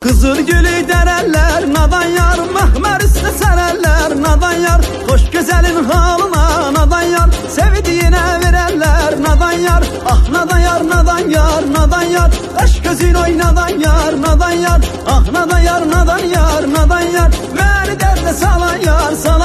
Kızıl gülü dereller, nadan yar, mehmer üstü sereller, nadan yar. Hoş güzelin halına, nadan yar, sevdiğine verenler, nadan yar. Ah nadan yar, nadan yar, nadan yar, kaş gözün oy nadan yar, nadan yar. Ah nadan yar, nadan yar, nadan yar, beni derde salan yar.